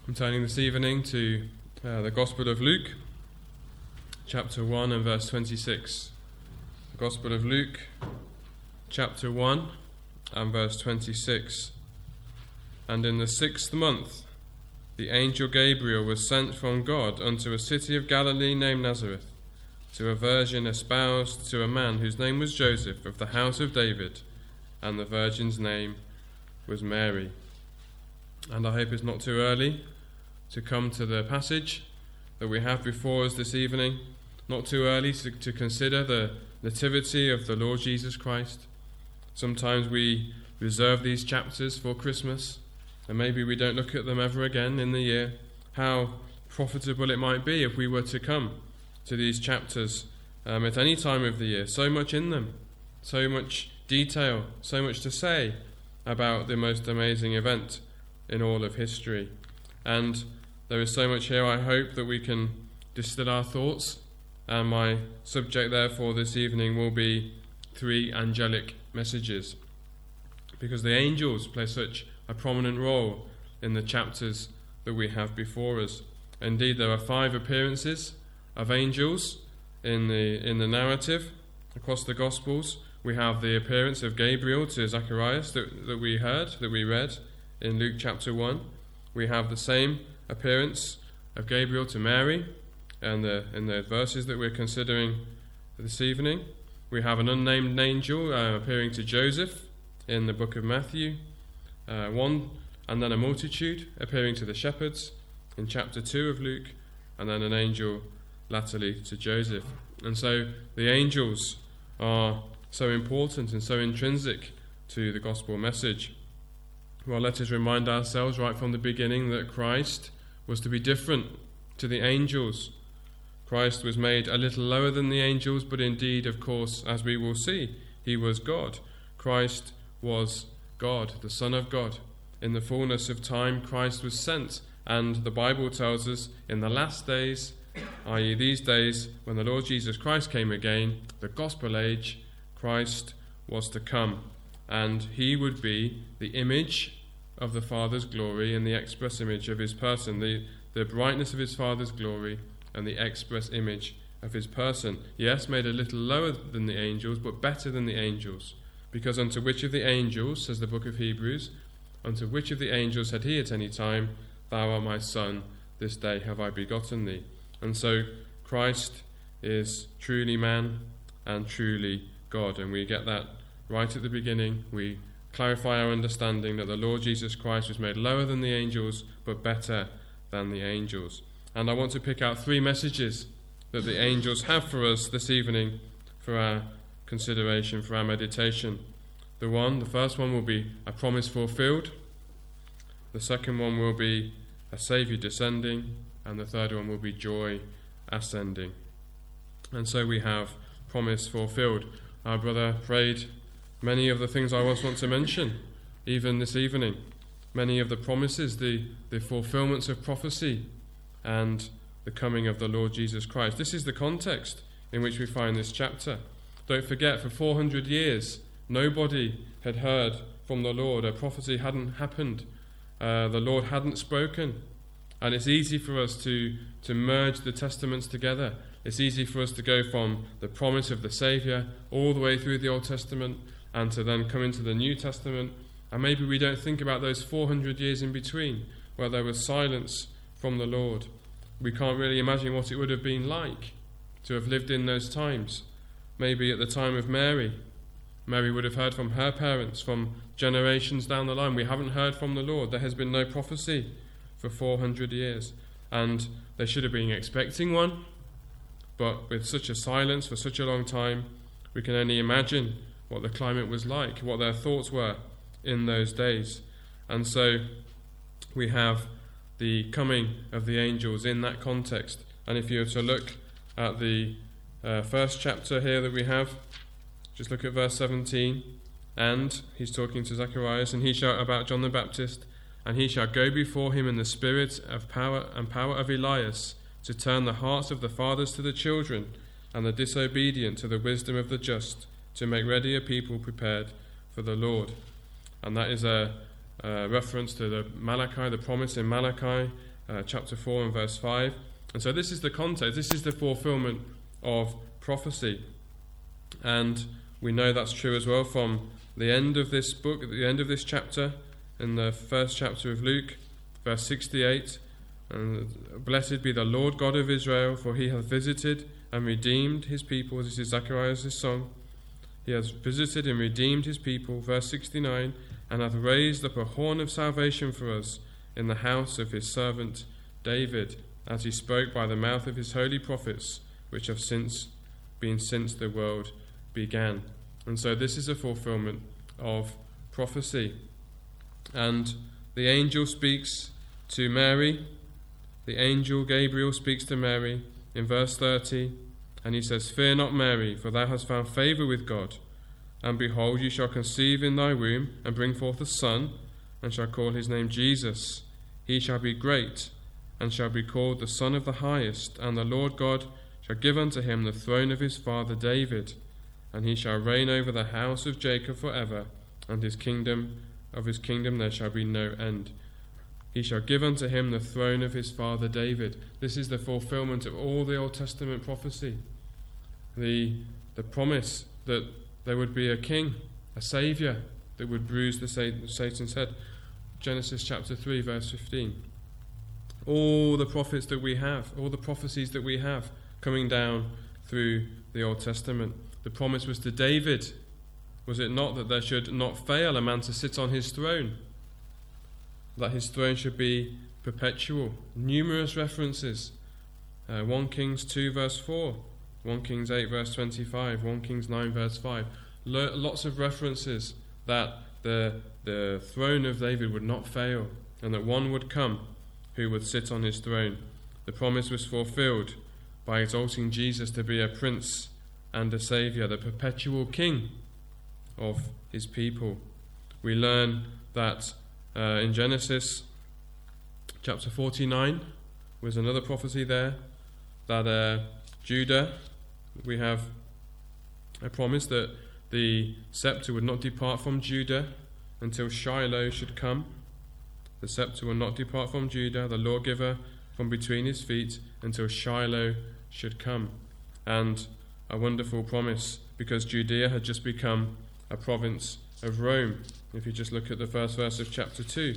I'm turning this evening to the Gospel of Luke, chapter 1 and verse 26. The Gospel of Luke, chapter 1 and verse 26. And in the 6th month, the angel Gabriel was sent from God unto a city of Galilee named Nazareth, to a virgin espoused to a man whose name was Joseph, of the house of David, and the virgin's name was Mary. And I hope it's not too early to come to the passage that we have before us this evening, not too early to consider the nativity of the Lord Jesus Christ. Sometimes we reserve these chapters for Christmas, and maybe we don't look at them ever again in the year. How profitable it might be if we were to come to these chapters at any time of the year. So much in them, so much detail, so much to say about the most amazing event in all of history. And there is so much here, I hope, that we can distill our thoughts. And my subject, therefore, this evening will be 3 angelic messages, because the angels play such a prominent role in the chapters that we have before us. Indeed, there are 5 appearances of angels in the narrative across the Gospels. We have the appearance of Gabriel to Zacharias that we read in Luke chapter 1. We have the same appearance of Gabriel to Mary in the verses that we're considering this evening. We have an unnamed angel appearing to Joseph in the book of Matthew 1, and then a multitude appearing to the shepherds in chapter 2 of Luke, and then an angel latterly to Joseph. And so the angels are so important and so intrinsic to the gospel message. Well, let us remind ourselves right from the beginning that Christ was to be different to the angels. Christ was made a little lower than the angels, but indeed, of course, as we will see, he was God. Christ was God, the Son of God. In the fullness of time, Christ was sent, and the Bible tells us in the last days, i.e. these days, when the Lord Jesus Christ came again, the gospel age, Christ was to come, and he would be the image of the Father's glory and the express image of his person, the brightness of his Father's glory and the express image of his person. Yes, made a little lower than the angels, but better than the angels. Because unto which of the angels, says the book of Hebrews, unto which of the angels said he at any time, Thou art my Son, this day have I begotten thee. And so Christ is truly man and truly God, and we get that right at the beginning. We clarify our understanding that the Lord Jesus Christ was made lower than the angels, but better than the angels. And I want to pick out 3 messages that the angels have for us this evening for our consideration, for our meditation. The first one will be a promise fulfilled. The second one will be a Saviour descending. And the third one will be joy ascending. And so we have promise fulfilled. Our brother prayed many of the things I want to mention, even this evening. Many of the promises, the fulfillments of prophecy, and the coming of the Lord Jesus Christ. This is the context in which we find this chapter. Don't forget, for 400 years, nobody had heard from the Lord. A prophecy hadn't happened. The Lord hadn't spoken. And it's easy for us to merge the testaments together. It's easy for us to go from the promise of the Saviour all the way through the Old Testament and to then come into the New Testament. And maybe we don't think about those 400 years in between where there was silence from the Lord. We can't really imagine what it would have been like to have lived in those times. Maybe at the time of Mary would have heard from her parents from generations down the line. We haven't heard from the Lord. There has been no prophecy for 400 years. And they should have been expecting one. But with such a silence for such a long time, we can only imagine what the climate was like, what their thoughts were in those days. And so we have the coming of the angels in that context. And if you were to look at the first chapter here that we have, just look at verse 17. And he's talking to Zacharias, and he shall about John the Baptist, and he shall go before him in the spirit of power of Elias, to turn the hearts of the fathers to the children, and the disobedient to the wisdom of the just, to make ready a people prepared for the Lord. And that is a reference to the promise in Malachi, chapter 4 and verse 5. And so this is the context, this is the fulfillment of prophecy. And we know that's true as well from the end of this book, at the end of this chapter, in the first chapter of Luke, verse 68. And blessed be the Lord God of Israel, for he hath visited and redeemed his people. This is Zacharias' song. He has visited and redeemed his people, verse 69, and hath raised up a horn of salvation for us in the house of his servant David, as he spoke by the mouth of his holy prophets, which have been since the world began. And so this is a fulfillment of prophecy. And the angel speaks to Mary. The angel Gabriel speaks to Mary in verse 30, and he says, Fear not, Mary, for thou hast found favour with God. And behold, you shall conceive in thy womb, and bring forth a son, and shall call his name Jesus. He shall be great, and shall be called the Son of the Highest, and the Lord God shall give unto him the throne of his father David, and he shall reign over the house of Jacob for ever, and his kingdom there shall be no end. He shall give unto him the throne of his father David. This is the fulfillment of all the Old Testament prophecy. The promise that there would be a king, a saviour, that would bruise Satan's head. Genesis chapter 3, verse 15. All the prophets that we have, all the prophecies that we have coming down through the Old Testament. The promise was to David, was it not, that there should not fail a man to sit on his throne? That his throne should be perpetual. Numerous references. 1 Kings 2 verse 4, 1 Kings 8 verse 25, 1 Kings 9 verse 5. Lots of references that the throne of David would not fail, and that one would come who would sit on his throne. The promise was fulfilled by exalting Jesus to be a prince and a saviour, the perpetual king of his people. We learn that in Genesis chapter 49 was another prophecy there, that Judah, we have a promise that the scepter would not depart from Judah until Shiloh should come. The scepter will not depart from Judah, the lawgiver from between his feet, until Shiloh should come. And a wonderful promise, because Judea had just become a province of Rome. If you just look at the first verse of chapter 2,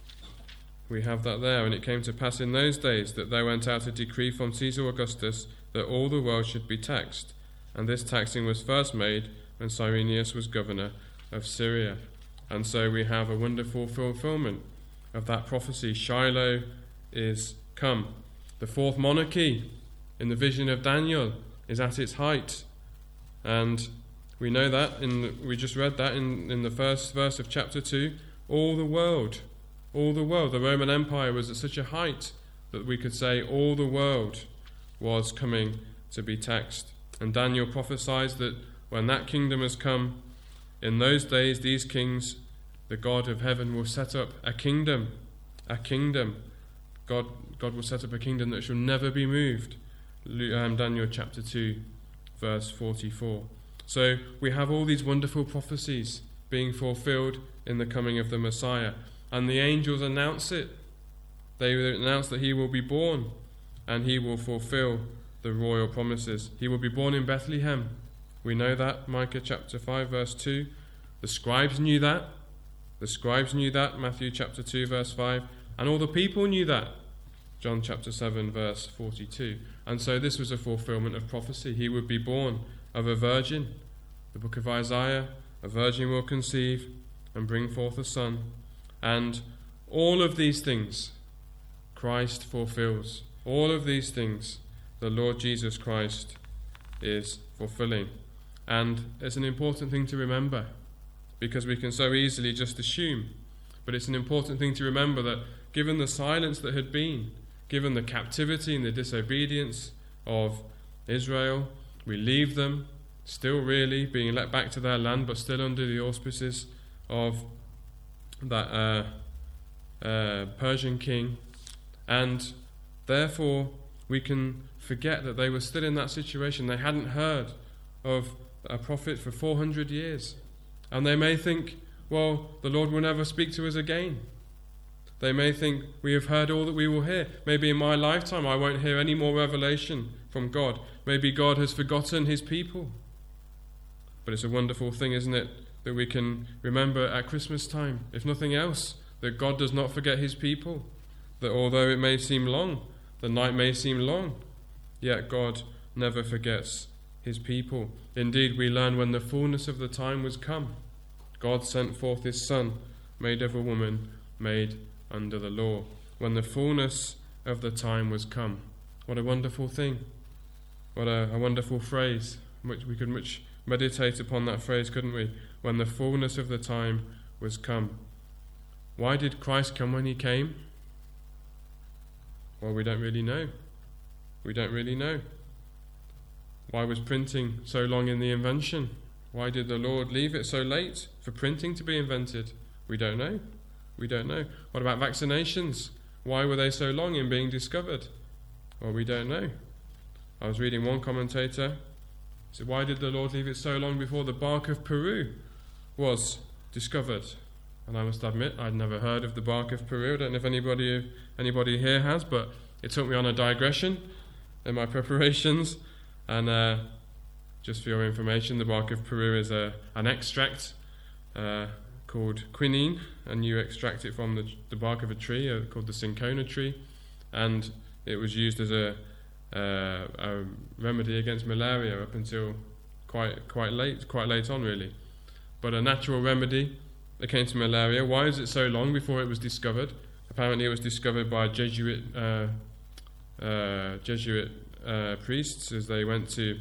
we have that there. And it came to pass in those days that there went out a decree from Caesar Augustus that all the world should be taxed. And this taxing was first made when Cyrenius was governor of Syria. And so we have a wonderful fulfillment of that prophecy. Shiloh is come. The fourth monarchy in the vision of Daniel is at its height. And we know that, we just read that in the first verse of chapter 2. All the world, the Roman Empire was at such a height that we could say all the world was coming to be taxed. And Daniel prophesies that when that kingdom has come, in those days these kings, the God of heaven will set up a kingdom. God will set up a kingdom that shall never be moved. Daniel chapter 2, verse 44. So we have all these wonderful prophecies being fulfilled in the coming of the Messiah. And the angels announce it. They announce that he will be born and he will fulfill the royal promises. He will be born in Bethlehem. We know that, Micah chapter 5 verse 2. The scribes knew that. Matthew chapter 2 verse 5. And all the people knew that. John chapter 7 verse 42. And so this was a fulfillment of prophecy. He would be born of a virgin. The book of Isaiah, a virgin will conceive and bring forth a son. And all of these things Christ fulfills. All of these things the Lord Jesus Christ is fulfilling. And it's an important thing to remember, because we can so easily just assume. But it's an important thing to remember that given the silence that had been, given the captivity and the disobedience of Israel, we leave them still really being let back to their land, but still under the auspices of that Persian king. And therefore we can forget that they were still in that situation. They hadn't heard of a prophet for 400 years. And they may think, well, the Lord will never speak to us again. They may think we have heard all that we will hear. Maybe in my lifetime I won't hear any more revelation from God. Maybe God has forgotten his people. But it's a wonderful thing, isn't it, that we can remember at Christmas time, if nothing else, that God does not forget his people. That although it may seem long, the night may seem long, yet God never forgets his people. Indeed, we learn when the fullness of the time was come, God sent forth his Son, made of a woman, made under the law. When the fullness of the time was come. What a wonderful thing. What a wonderful phrase. We could much meditate upon that phrase, couldn't we? When the fullness of the time was come. Why did Christ come when he came? Well, we don't really know. We don't really know. Why was printing so long in the invention? Why did the Lord leave it so late for printing to be invented? We don't know. We don't know. What about vaccinations? Why were they so long in being discovered? Well, we don't know. I was reading one commentator. He said, why did the Lord leave it so long before the bark of Peru was discovered? And I must admit, I'd never heard of the bark of Peru. I don't know if anybody here has, but it took me on a digression in my preparations. And just for your information, the bark of Peru is an extract called quinine, and you extract it from the bark of a tree called the cinchona tree, and it was used as a remedy against malaria up until quite late on, really. But a natural remedy against malaria. Why is it so long before it was discovered? Apparently, it was discovered by Jesuit priests as they went to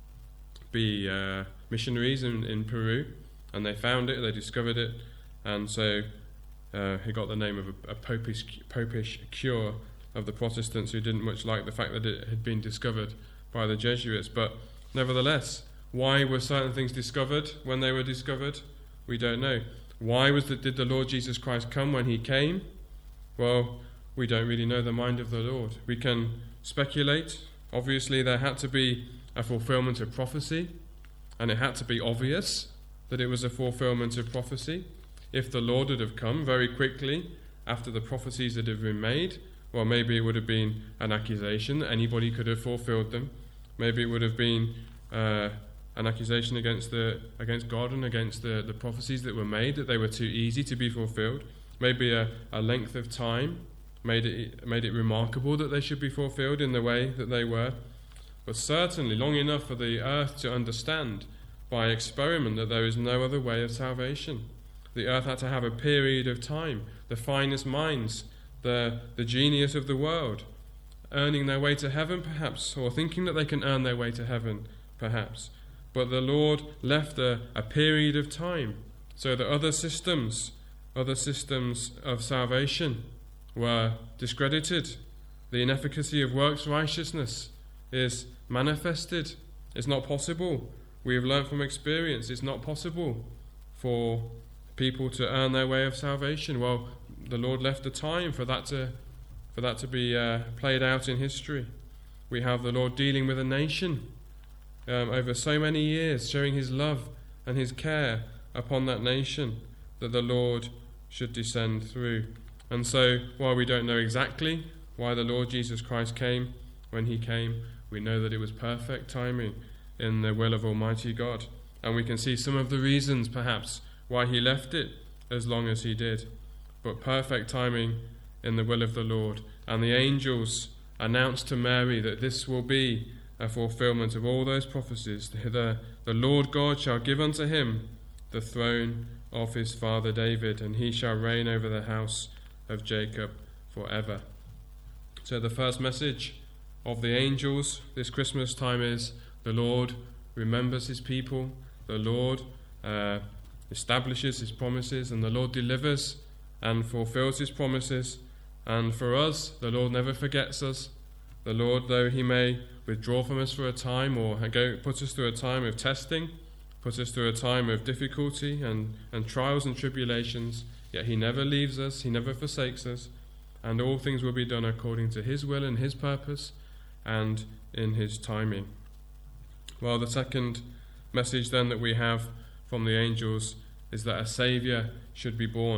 be missionaries in Peru, and they found it, they discovered it, and so he got the name of a popish cure of the Protestants who didn't much like the fact that it had been discovered by the Jesuits. But nevertheless, why were certain things discovered when they were discovered? We don't know. Why did the Lord Jesus Christ come when he came? Well, we don't really know the mind of the Lord. We can speculate. Obviously, there had to be a fulfillment of prophecy, and it had to be obvious that it was a fulfillment of prophecy. If the Lord had have come very quickly after the prophecies that had been made, well, maybe it would have been an accusation that anybody could have fulfilled them. Maybe it would have been an accusation against God and against the prophecies that were made, that they were too easy to be fulfilled. Maybe a length of time made it remarkable that they should be fulfilled in the way that they were. But certainly long enough for the earth to understand by experiment that there is no other way of salvation. The earth had to have a period of time. The finest minds, the genius of the world, earning their way to heaven perhaps, or thinking that they can earn their way to heaven perhaps. But the Lord left a period of time so that other systems of salvation were discredited. The inefficacy of works righteousness is manifested. It's not possible. We have learned from experience it's not possible for people to earn their way of salvation. Well, the Lord left a time for that to be played out in history. We have the Lord dealing with a nation over so many years, showing his love and his care upon that nation, that the Lord should descend through. And so, while we don't know exactly why the Lord Jesus Christ came when he came, we know that it was perfect timing in the will of Almighty God. And we can see some of the reasons, perhaps, why he left it as long as he did. But perfect timing in the will of the Lord. And the angels announced to Mary that this will be a fulfillment of all those prophecies. The Lord God shall give unto him the throne of his father David, and he shall reign over the house of Jacob forever. So the first message of the angels this Christmas time is the Lord remembers his people, the Lord establishes his promises, and the Lord delivers and fulfills his promises. And for us, the Lord never forgets us. The Lord, though he may withdraw from us for a time or put us through a time of testing, put us through a time of difficulty and trials and tribulations, yet he never leaves us, he never forsakes us, and all things will be done according to his will and his purpose and in his timing. Well, the second message then that we have from the angels is that a Saviour should be born.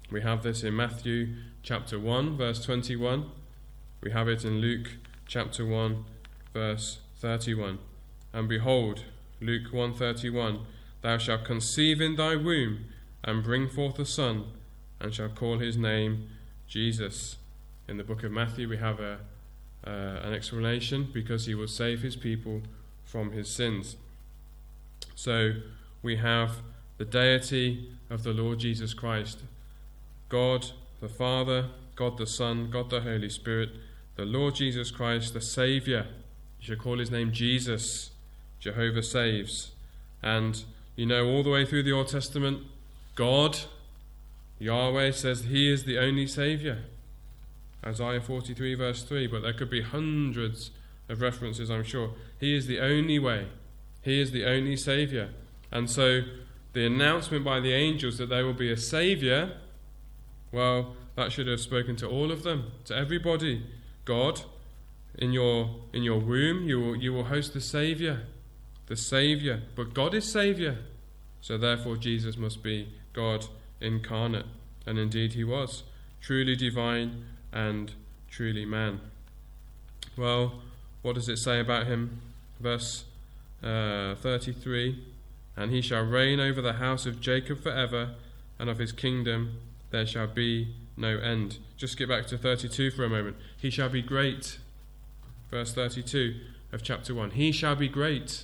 We have this in Matthew chapter 1, verse 21. We have it in Luke chapter 1, verse 31. And behold, Luke 1:31, thou shalt conceive in thy womb and bring forth a son, and shalt call his name Jesus. In the book of Matthew we have an explanation, because he will save his people from his sins. So we have the deity of the Lord Jesus Christ, God the Father, God the Son, God the Holy Spirit, the Lord Jesus Christ, the Saviour. You should call his name Jesus. Jehovah saves. And you know, all the way through the Old Testament, God, Yahweh, says he is the only Saviour. Isaiah 43 verse 3, but there could be hundreds of references, I'm sure. He is the only way. He is the only Saviour. And so the announcement by the angels that there will be a Saviour, well, that should have spoken to all of them, to everybody. God, in your womb, you will host the Saviour. The Saviour. But God is Saviour. So therefore Jesus must be God incarnate. And indeed he was. Truly divine and truly man. Well, what does it say about him? Verse 33, and he shall reign over the house of Jacob forever, and of his kingdom there shall be no end. Just skip back to 32 for a moment. He shall be great. Verse 32 of chapter 1. He shall be great.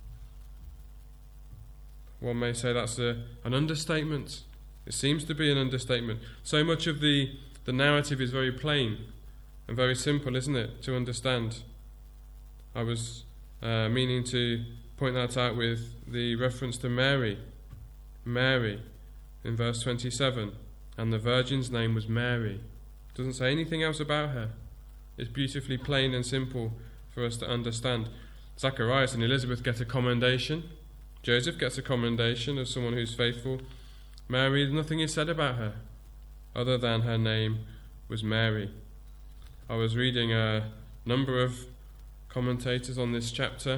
One may say that's an understatement. It seems to be an understatement. So much of the narrative is very plain and very simple, isn't it, to understand? I was meaning to point that out with the reference to Mary. Mary, in verse 27, and the virgin's name was Mary. It doesn't say anything else about her. It's beautifully plain and simple for us to understand. Zacharias and Elizabeth get a commendation. Joseph gets a commendation of someone who's faithful. Mary, nothing is said about her other than her name was Mary. I was reading a number of commentators on this chapter.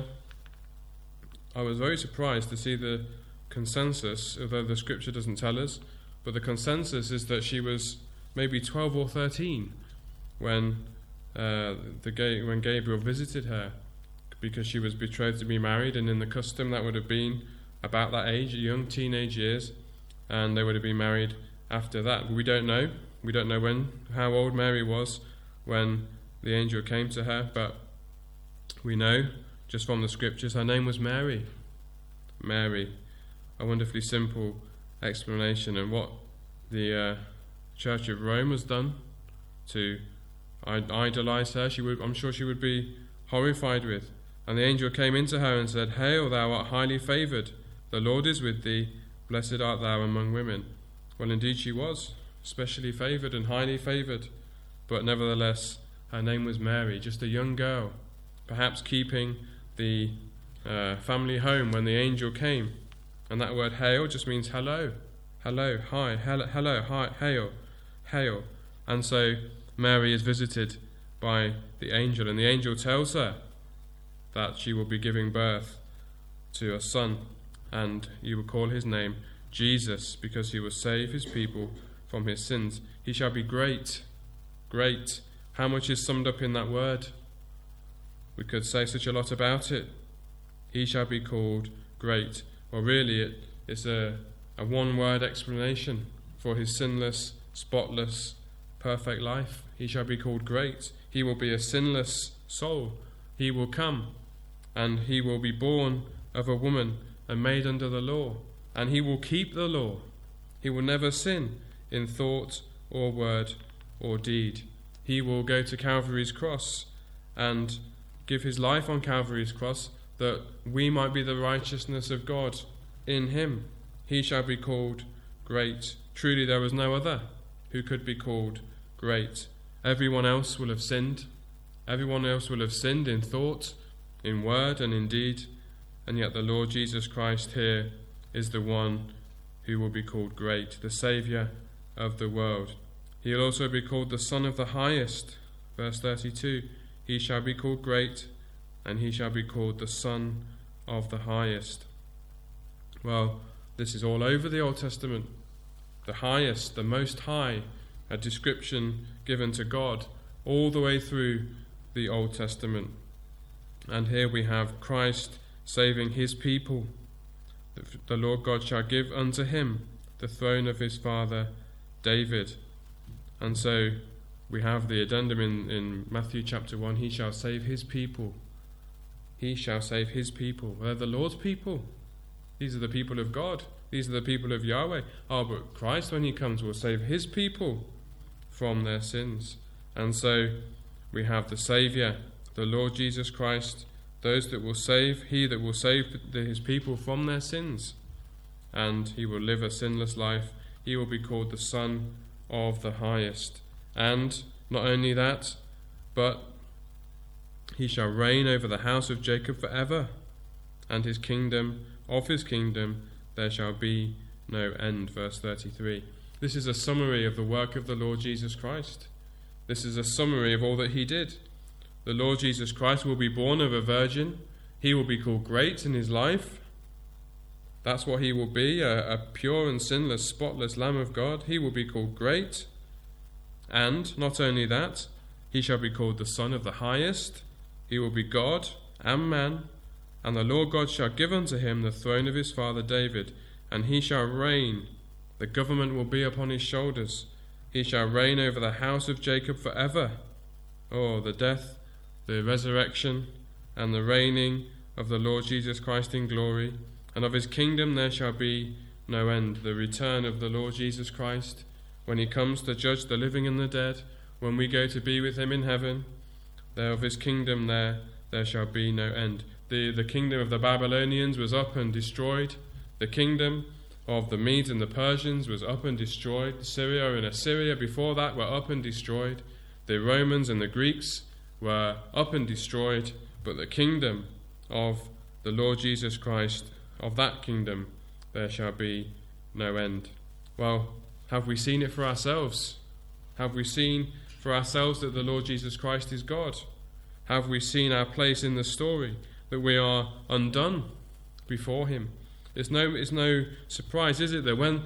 I was very surprised to see the consensus, although the scripture doesn't tell us, but the consensus is that she was maybe 12 or 13 when Gabriel visited her, because she was betrothed to be married, and in the custom that would have been about that age, young teenage years, and they would have been married after that. But we don't know. We don't know how old Mary was when the angel came to her, but we know just from the scriptures her name was Mary. Mary. A wonderfully simple explanation, and what the Church of Rome has done to idolize her, I'm sure she would be horrified with. And the angel came into her and said, Hail, thou art highly favoured, the Lord is with thee, blessed art thou among women. Well, indeed she was, specially favoured and highly favoured, but nevertheless her name was Mary, just a young girl, perhaps keeping the family home when the angel came. And that word hail just means hello, hello, hi, hello, hi, hail, hail. And so Mary is visited by the angel, and the angel tells her that she will be giving birth to a son, and you will call his name Jesus, because he will save his people from his sins. He shall be great. Great. How much is summed up in that word? We could say such a lot about it. He shall be called great. Well, really, it's a one-word explanation for his sinless, spotless, perfect life. He shall be called great. He will be a sinless soul. He will come, and he will be born of a woman and made under the law. And he will keep the law. He will never sin in thought or word or deed. He will go to Calvary's cross and give his life on Calvary's cross that we might be the righteousness of God in him. He shall be called great. Truly there was no other who could be called great. Everyone else will have sinned. Everyone else will have sinned in thought, in word and in deed. And yet the Lord Jesus Christ here is the one who will be called great, the Saviour of the world. He'll also be called the Son of the Highest. Verse 32, he shall be called great, and he shall be called the Son of the Highest. Well, this is all over the Old Testament. the highest, the most high, a description given to God all the way through the Old Testament. And here we have Christ saving his people. The Lord God shall give unto him the throne of his father David. And so we have the addendum in Matthew chapter 1, he shall save his people. He shall save his people. They're the Lord's people. These are the people of God. These are the people of Yahweh. But Christ, when he comes, will save his people from their sins. And so we have the Saviour, the Lord Jesus Christ, those that will save, he that will save his people from their sins. And he will live a sinless life. He will be called the Son of the Highest. And not only that, but he shall reign over the house of Jacob forever, and his kingdom, there shall be no end. Verse 33. This is a summary of the work of the Lord Jesus Christ. This is a summary of all that he did. The Lord Jesus Christ will be born of a virgin. He will be called great in his life. That's what he will be, a pure and sinless, spotless Lamb of God. He will be called great. And not only that, he shall be called the Son of the Highest. He will be God and man. And the Lord God shall give unto him the throne of his father David, and he shall reign. The government will be upon his shoulders. He shall reign over the house of Jacob forever. Oh, the death, the resurrection, and the reigning of the Lord Jesus Christ in glory, and of his kingdom there shall be no end. The return of the Lord Jesus Christ, when he comes to judge the living and the dead, when we go to be with him in heaven, there of his kingdom there shall be no end. The kingdom of the Babylonians was up and destroyed. The kingdom of the Medes and the Persians was up and destroyed. Syria and Assyria before that were up and destroyed. The Romans and the Greeks were up and destroyed. But the kingdom of the Lord Jesus Christ, of that kingdom, there shall be no end. Well, have we seen it for ourselves? Have we seen for ourselves that the Lord Jesus Christ is God? Have we seen our place in the story, that we are undone before him? It's no surprise, is it, that when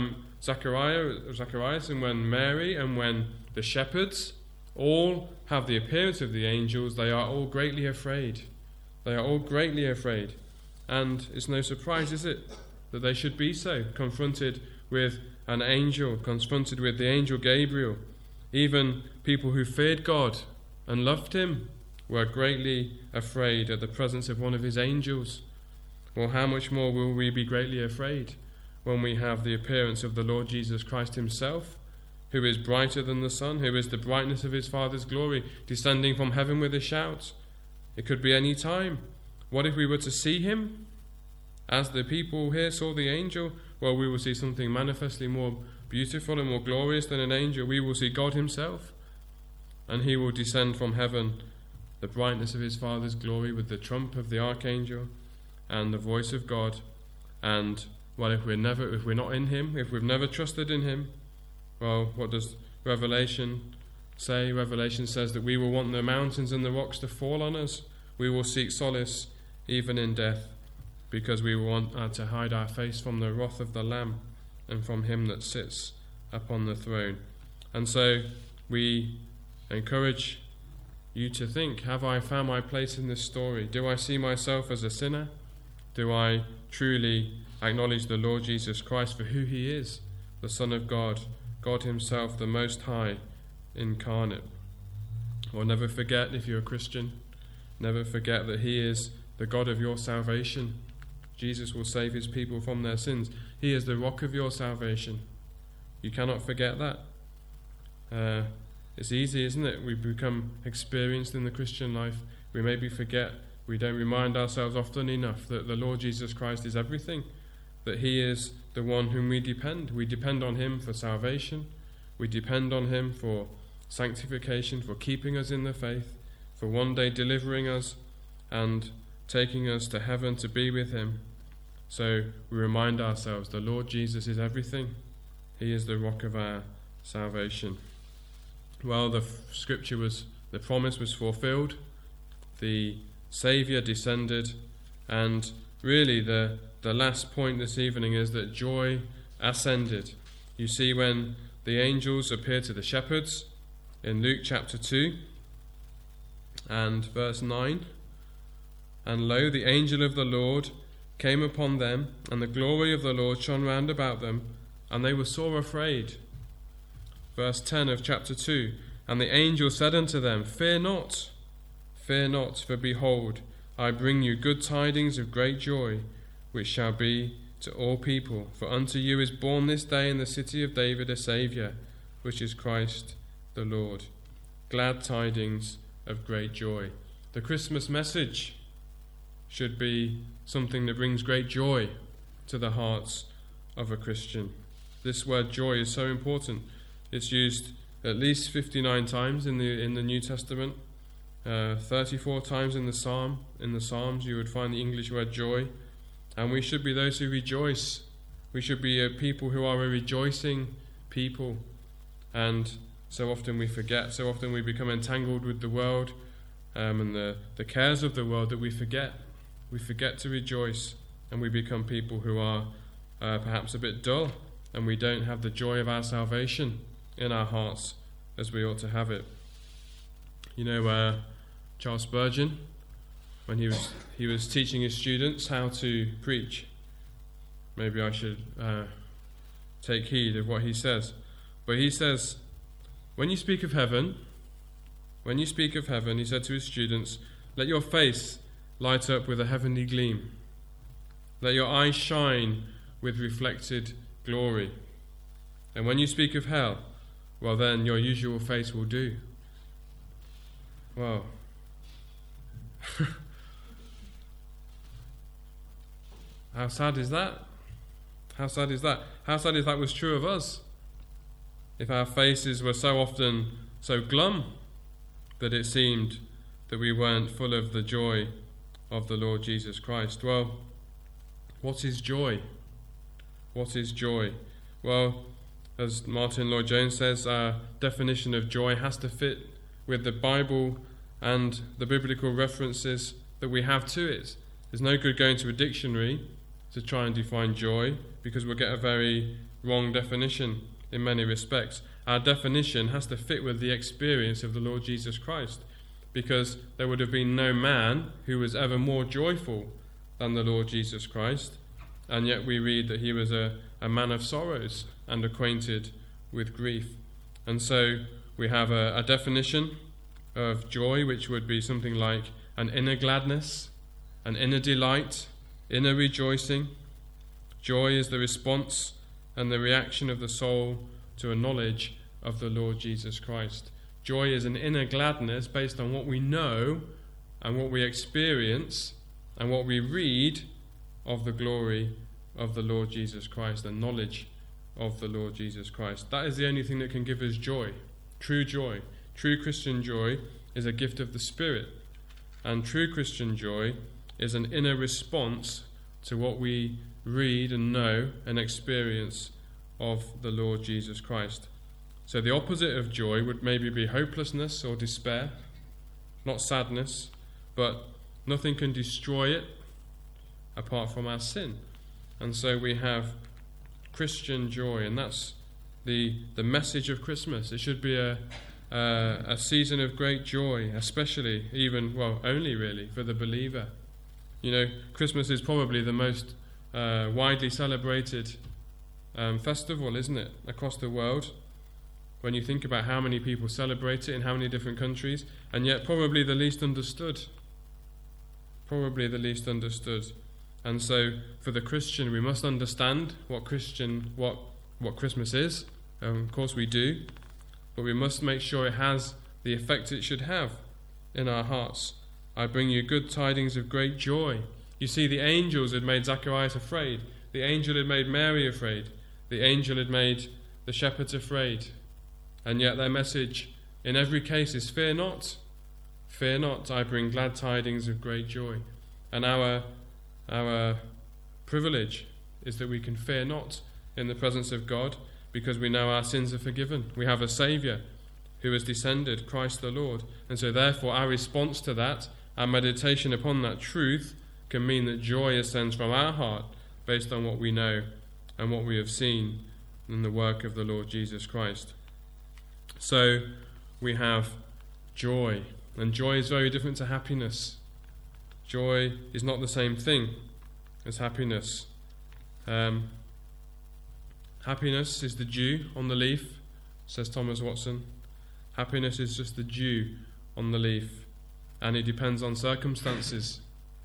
Zacharias and when Mary and when the shepherds all have the appearance of the angels, they are all greatly afraid. They are all greatly afraid. And it's no surprise, is it, that they should be so, confronted with an angel, confronted with the angel Gabriel. Even people who feared God and loved him were greatly afraid at the presence of one of his angels. Well, how much more will we be greatly afraid when we have the appearance of the Lord Jesus Christ himself, who is brighter than the sun, who is the brightness of his Father's glory, descending from heaven with a shout? It could be any time. What if we were to see him as the people here saw the angel? Well, we will see something manifestly more beautiful and more glorious than an angel. We will see God himself, and he will descend from heaven, the brightness of his Father's glory, with the trump of the archangel and the voice of God. And well, if we're not in him, if we've never trusted in him, well, what does Revelation say? Revelation says that we will want the mountains and the rocks to fall on us. We will seek solace even in death, because we want to hide our face from the wrath of the Lamb and from him that sits upon the throne. And so we encourage you to think, have I found my place in this story? Do I see myself as a sinner? Do I truly acknowledge the Lord Jesus Christ for who he is, the Son of God, God himself, the Most High, incarnate? Or never forget, if you're a Christian, never forget that he is the God of your salvation. Jesus will save his people from their sins. He is the rock of your salvation. You cannot forget that. It's easy, isn't it? We become experienced in the Christian life. We maybe forget, we don't remind ourselves often enough that the Lord Jesus Christ is everything, that he is the one whom we depend. We depend on him for salvation. We depend on him for sanctification, for keeping us in the faith, for one day delivering us and taking us to heaven to be with him. So we remind ourselves the Lord Jesus is everything. He is the rock of our salvation. Well, the promise was fulfilled. The Saviour descended, and really the last point this evening is that joy ascended. You see when the angels appear to the shepherds in Luke chapter 2 and verse 9. And lo, the angel of the Lord came upon them, and the glory of the Lord shone round about them, and they were sore afraid. Verse 10 of chapter 2. And the angel said unto them, fear not, for behold, I bring you good tidings of great joy, which shall be to all people. For unto you is born this day in the city of David a Saviour, which is Christ the Lord. Glad tidings of great joy. The Christmas message should be something that brings great joy to the hearts of a Christian. This word joy is so important. It's used at least 59 times in the New Testament. 34 times in the Psalms you would find the English word joy. And we should be those who rejoice. We should be a people who are a rejoicing people. And so often we forget, so often we become entangled with the world and the cares of the world that we forget. We forget to rejoice, and we become people who are perhaps a bit dull, and we don't have the joy of our salvation in our hearts as we ought to have it. You know, Charles Spurgeon, when he was teaching his students how to preach. Maybe I should take heed of what he says. But he says, when you speak of heaven, he said to his students, let your face light up with a heavenly gleam. Let your eyes shine with reflected glory. And when you speak of hell, well then your usual face will do. Well, how sad is that? How sad is that? How sad if that was true of us? If our faces were so often so glum that it seemed that we weren't full of the joy of the Lord Jesus Christ. Well, what is joy? What is joy? Well, as Martin Lloyd-Jones says, our definition of joy has to fit with the Bible and the biblical references that we have to it. There's no good going to a dictionary to try and define joy, because we'll get a very wrong definition in many respects. Our definition has to fit with the experience of the Lord Jesus Christ, because there would have been no man who was ever more joyful than the Lord Jesus Christ, and yet we read that he was a man of sorrows and acquainted with grief. And so we have a definition of joy which would be something like an inner gladness, an inner delight, inner rejoicing. Joy is the response and the reaction of the soul to a knowledge of the Lord Jesus Christ. Joy is an inner gladness based on what we know and what we experience and what we read of the glory of the Lord Jesus Christ, the knowledge of the Lord Jesus Christ. That is the only thing that can give us joy. True Christian joy is a gift of the Spirit, and true Christian joy is an inner response to what we read and know and experience of the Lord Jesus Christ. So the opposite of joy would maybe be hopelessness or despair, not sadness, but nothing can destroy it apart from our sin. And so we have Christian joy, and that's the message of Christmas. It should be a season of great joy, especially, only really, for the believer. You know, Christmas is probably the most widely celebrated festival, isn't it, across the world, when you think about how many people celebrate it in how many different countries, and yet probably the least understood. And so for the Christian, we must understand what Christmas is. Of course we do, but we must make sure it has the effect it should have in our hearts. I bring you good tidings of great joy. You see, the angels had made Zacharias afraid. The angel had made Mary afraid. The angel had made the shepherds afraid. And yet their message in every case is, fear not. Fear not, I bring glad tidings of great joy. And our privilege is that we can fear not in the presence of God, because we know our sins are forgiven. We have a Saviour who has descended, Christ the Lord. And so therefore our response to that, our meditation upon that truth, can mean that joy ascends from our heart based on what we know and what we have seen in the work of the Lord Jesus Christ. So we have joy, and joy is very different to happiness. Joy is not the same thing as happiness. Happiness is the dew on the leaf, says Thomas Watson. Happiness is just the dew on the leaf, and it depends on circumstances.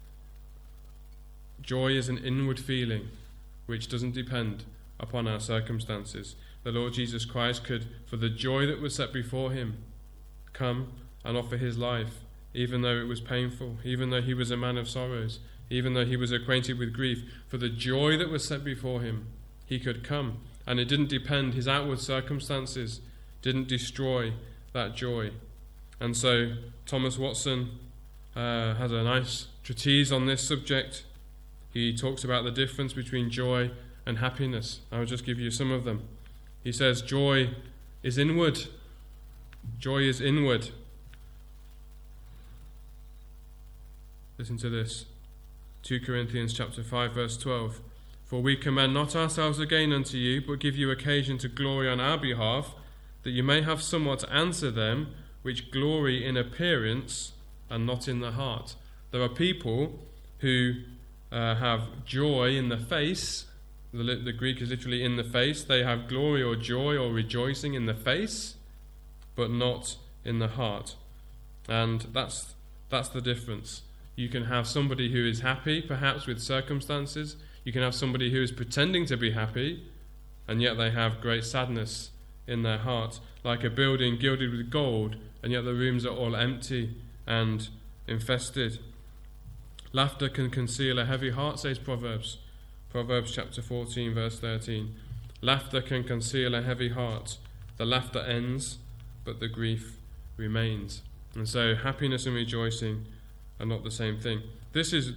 Joy is an inward feeling which doesn't depend upon our circumstances. The Lord Jesus Christ could, for the joy that was set before him, come and offer his life, even though it was painful, even though he was a man of sorrows, even though he was acquainted with grief. For the joy that was set before him, he could come, and it didn't depend, his outward circumstances didn't destroy that joy. And so Thomas Watson has a nice treatise on this subject. He talks about the difference between joy and happiness. I'll just give you some of them. He says joy is inward. Joy is inward. Listen to this. 2 Corinthians chapter 5 verse 12. For we commend not ourselves again unto you, but give you occasion to glory on our behalf, that you may have somewhat to answer them which glory in appearance and not in the heart. There are people who have joy in the face. The Greek is literally in the face. They have glory or joy or rejoicing in the face, but not in the heart. And that's the difference. You can have somebody who is happy, perhaps with circumstances. You can have somebody who is pretending to be happy, and yet they have great sadness in their heart, like a building gilded with gold, and yet the rooms are all empty and infested. Laughter can conceal a heavy heart, says Proverbs. Proverbs chapter 14, verse 13. Laughter can conceal a heavy heart. The laughter ends, but the grief remains. And so happiness and rejoicing are not the same thing. This is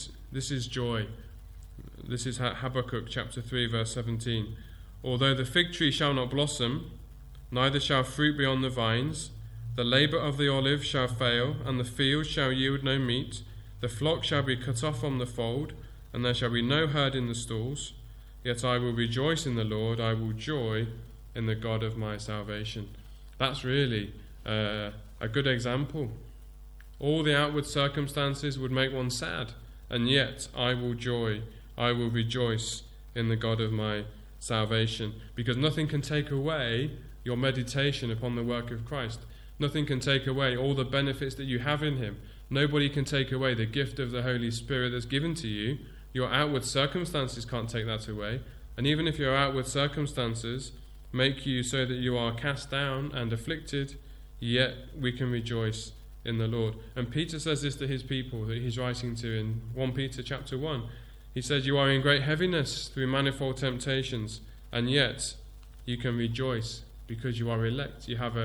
joy. This is Habakkuk chapter 3, verse 17. Although the fig tree shall not blossom, neither shall fruit be on the vines, the labour of the olive shall fail, and the field shall yield no meat, the flock shall be cut off from the fold, and there shall be no herd in the stalls. Yet I will rejoice in the Lord, I will joy in the God of my salvation. That's really a good example. All the outward circumstances would make one sad, and yet I will joy, I will rejoice in the God of my salvation, because nothing can take away your meditation upon the work of Christ. Nothing can take away all the benefits that you have in him. Nobody can take away the gift of the Holy Spirit that's given to you. Your outward circumstances can't take that away. And even if your outward circumstances make you so that you are cast down and afflicted, yet we can rejoice in the Lord. And Peter says this to his people that he's writing to in 1 Peter chapter 1. He says, you are in great heaviness through manifold temptations, and yet you can rejoice because you are elect. You have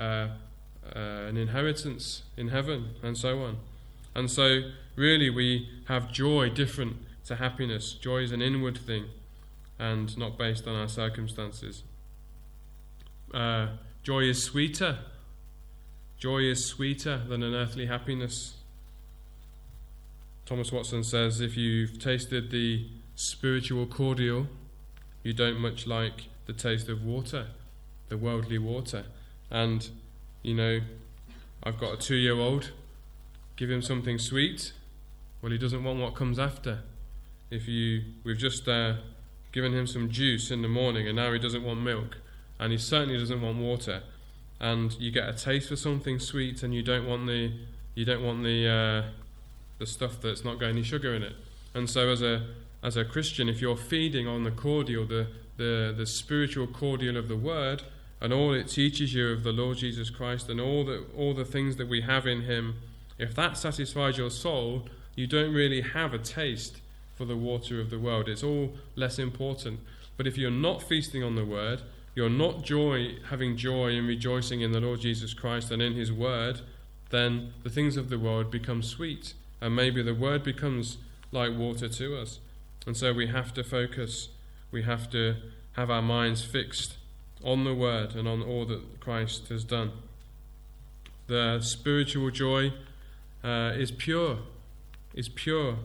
an inheritance in heaven, and so on. And so really we have joy different to happiness. Joy is an inward thing and not based on our circumstances. Joy is sweeter. Joy is sweeter than an earthly happiness. Thomas Watson says, if you've tasted the spiritual cordial, you don't much like the taste of water, the worldly water. And, I've got a 2-year-old, give him something sweet, well, he doesn't want what comes after. We've just given him some juice in the morning, and now he doesn't want milk, and he certainly doesn't want water. And you get a taste for something sweet, and you don't want the stuff that's not got any sugar in it. And so as a Christian, if you're feeding on the cordial, the spiritual cordial of the Word, and all it teaches you of the Lord Jesus Christ, and all the things that we have in him, if that satisfies your soul, you don't really have a taste for the water of the world. It's all less important. But if you're not feasting on the Word, you're not having joy and rejoicing in the Lord Jesus Christ and in his Word, then the things of the world become sweet, and maybe the Word becomes like water to us. And so we have to focus, we have to have our minds fixed on the Word and on all that Christ has done. The spiritual joy is pure.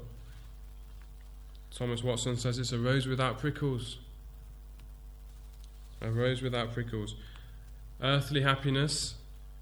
Thomas Watson says it's a rose without prickles. A rose without prickles. Earthly happiness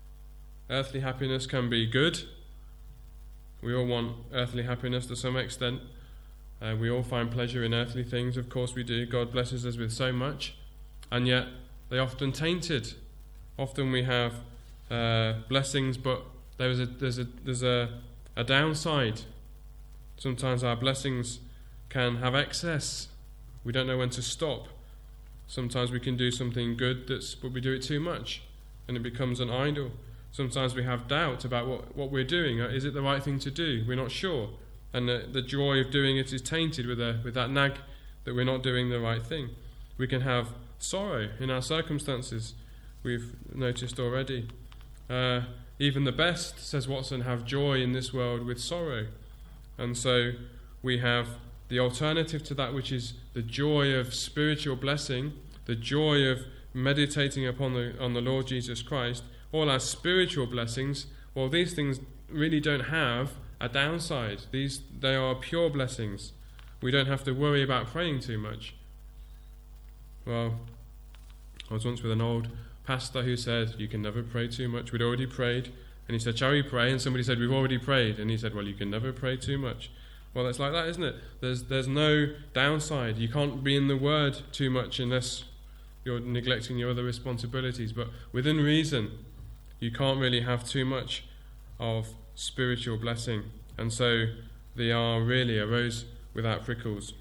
can be good. We all want earthly happiness to some extent. We all find pleasure in earthly things, of course we do. God blesses us with so much, and yet they're often tainted. Often we have blessings, but there's a downside. Sometimes our blessings can have excess. We don't know when to stop. Sometimes we can do something good, but we do it too much, and it becomes an idol. Sometimes we have doubt about what we're doing. Is it the right thing to do? We're not sure. And the joy of doing it is tainted with that nag that we're not doing the right thing. We can have sorrow in our circumstances, we've noticed already. Even the best, says Watson, have joy in this world with sorrow. And so we have the alternative to that, which is the joy of spiritual blessing, the joy of meditating on the Lord Jesus Christ. All our spiritual blessings, well, these things really don't have a downside. They are pure blessings. We don't have to worry about praying too much. Well, I was once with an old pastor who said, you can never pray too much. We'd already prayed. And he said, shall we pray? And somebody said, we've already prayed. And he said, well, you can never pray too much. Well, it's like that, isn't it? There's no downside. You can't be in the Word too much unless you're neglecting your other responsibilities. But within reason, you can't really have too much of spiritual blessing. And so they are really a rose without prickles.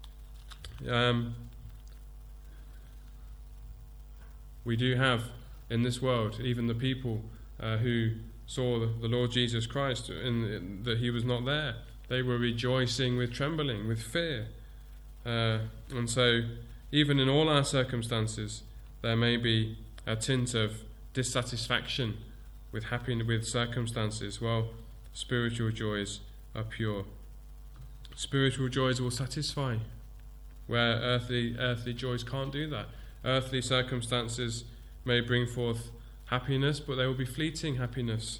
We do have in this world even the people who saw the Lord Jesus Christ that he was not there. They were rejoicing with trembling, with fear. And so even in all our circumstances there may be a tint of dissatisfaction with circumstances. Well, spiritual joys are pure. Spiritual joys will satisfy, where earthly joys can't do that. Earthly circumstances may bring forth happiness, but they will be fleeting happiness.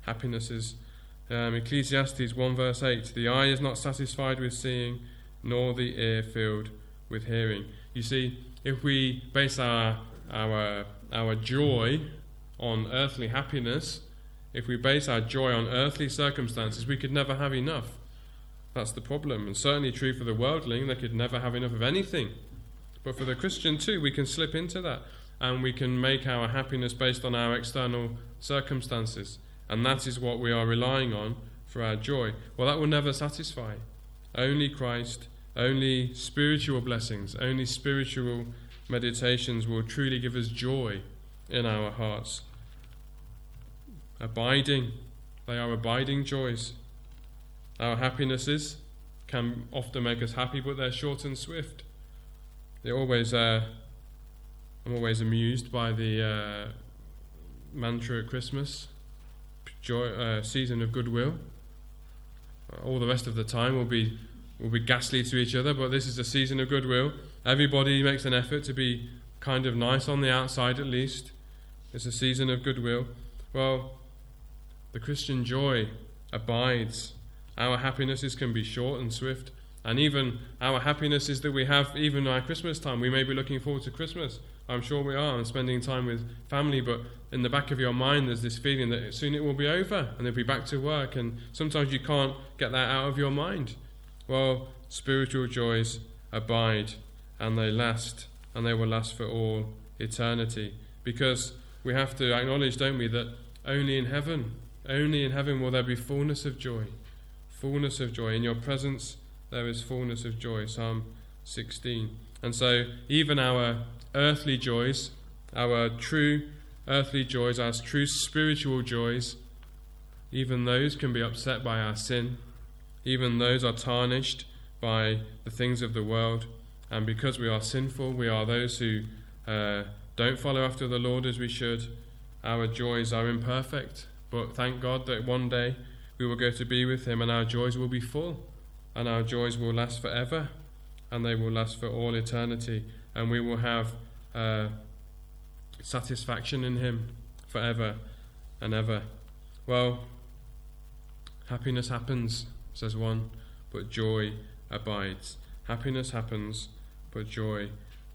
Ecclesiastes 1 verse 8, the eye is not satisfied with seeing, nor the ear filled with hearing. You see, if we base our joy on earthly happiness, if we base our joy on earthly circumstances, we could never have enough. That's the problem, and certainly true for the worldling. They could never have enough of anything. But for the Christian too, we can slip into that, and we can make our happiness based on our external circumstances, and that is what we are relying on for our joy. Well, that will never satisfy. Only Christ, only spiritual blessings, only spiritual meditations will truly give us joy in our hearts. Abiding, they are abiding joys. Our happinesses can often make us happy, but they're short and swift. I'm always amused by the mantra at Christmas, joy, season of goodwill. All the rest of the time will be ghastly to each other, but this is a season of goodwill. Everybody makes an effort to be kind of nice on the outside, at least. It's a season of goodwill. Well, the Christian joy abides. Our happinesses can be short and swift, and even our happinesses that we have, even at Christmas time, we may be looking forward to Christmas. I'm sure we are, and spending time with family, but in the back of your mind there's this feeling that soon it will be over, and they'll be back to work, and sometimes you can't get that out of your mind. Well, spiritual joys abide, and they last, and they will last for all eternity, because we have to acknowledge, don't we, that only in heaven will there be fullness of joy. Fullness of joy. In your presence there is fullness of joy. Psalm 16. And so even our earthly joys, our true earthly joys, our true spiritual joys, even those can be upset by our sin. Even those are tarnished by the things of the world. And because we are sinful, we are those who don't follow after the Lord as we should. Our joys are imperfect. But thank God that one day we will go to be with him, and our joys will be full, and our joys will last forever, and they will last for all eternity, and we will have satisfaction in him forever and ever. Well, happiness happens, says one, but joy abides. Happiness happens, but joy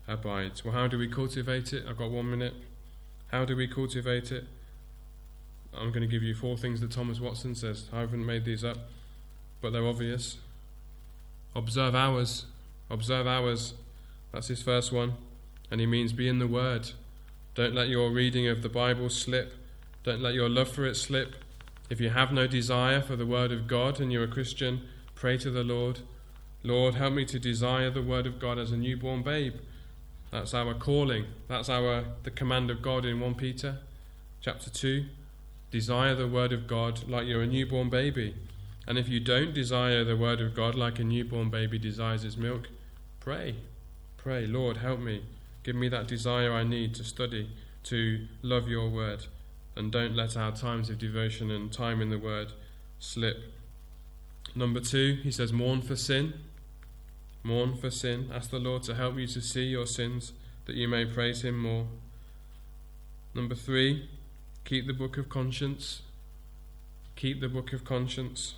abides. Well, how do we cultivate it? I've got 1 minute. How do we cultivate it? I'm going to give you 4 things that Thomas Watson says. I haven't made these up, but they're obvious. Observe hours. Observe hours. That's his first one. And he means be in the Word. Don't let your reading of the Bible slip. Don't let your love for it slip. If you have no desire for the Word of God and you're a Christian, pray to the Lord. Lord, help me to desire the Word of God as a newborn babe. That's our calling. That's the command of God in 1 Peter chapter 2. Desire the Word of God like you're a newborn baby. And if you don't desire the Word of God like a newborn baby desires his milk, pray. Pray, Lord, help me. Give me that desire I need to study, to love your Word. And don't let our times of devotion and time in the Word slip. Number 2, he says, mourn for sin. Mourn for sin. Ask the Lord to help you to see your sins, that you may praise him more. Number 3, keep the book of conscience. Keep the book of conscience.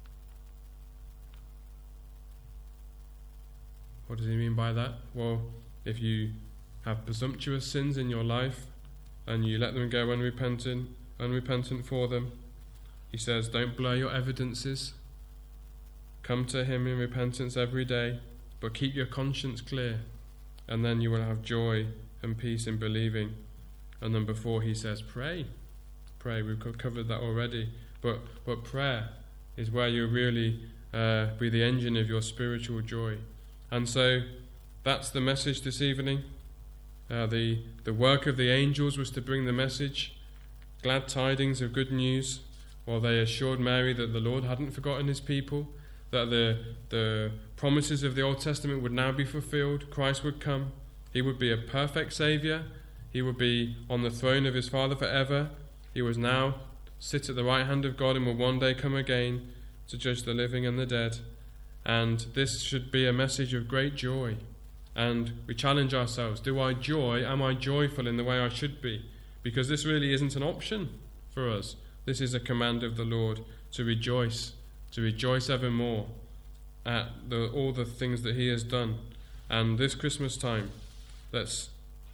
What does he mean by that? Well, if you have presumptuous sins in your life and you let them go unrepentant for them, he says, don't blur your evidences. Come to him in repentance every day, but keep your conscience clear, and then you will have joy and peace in believing. And number 4, he says, pray. Pray. We've covered that already. But prayer is where you really be the engine of your spiritual joy. And so that's the message this evening. The work of the angels was to bring the message, glad tidings of good news, while they assured Mary that the Lord hadn't forgotten his people, that the promises of the Old Testament would now be fulfilled. Christ would come. He would be a perfect Saviour. He would be on the throne of his Father forever. He was now sit at the right hand of God and will one day come again to judge the living and the dead. And this should be a message of great joy. And we challenge ourselves, am I joyful in the way I should be? Because this really isn't an option for us. This is a command of the Lord to rejoice evermore at all the things that he has done. And this Christmas time, let's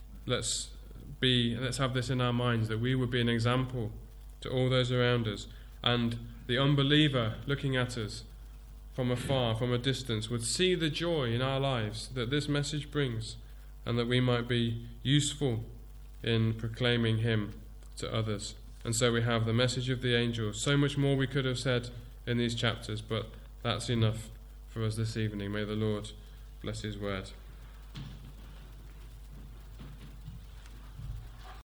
have this in our minds, that we would be an example to all those around us. And the unbeliever looking at us from afar, from a distance, would see the joy in our lives that this message brings, and that we might be useful in proclaiming him to others. And so we have the message of the angels. So much more we could have said in these chapters, but that's enough for us this evening. May the Lord bless his word.